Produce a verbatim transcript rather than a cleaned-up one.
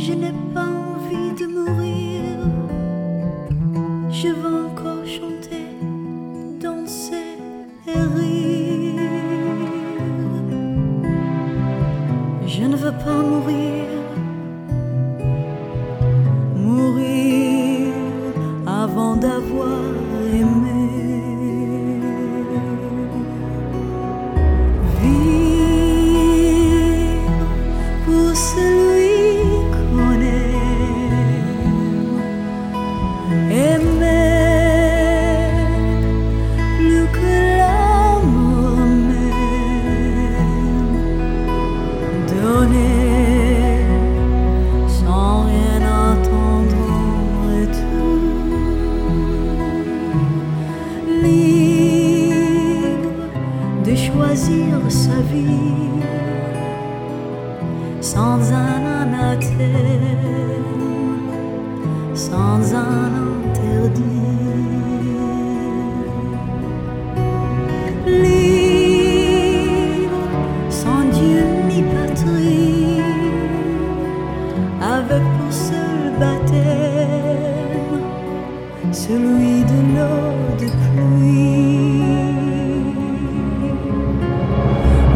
je n'ai pas envie de mourir. Je veux encore chanter, danser et rire. Je ne veux pas mourir, mourir avant d'avoir aimé. Vivre pour celui qu'on aime, aimer plus que l'amour même, donner sans rien attendre en retour, libre de choisir sa vie sans un anathème, sans un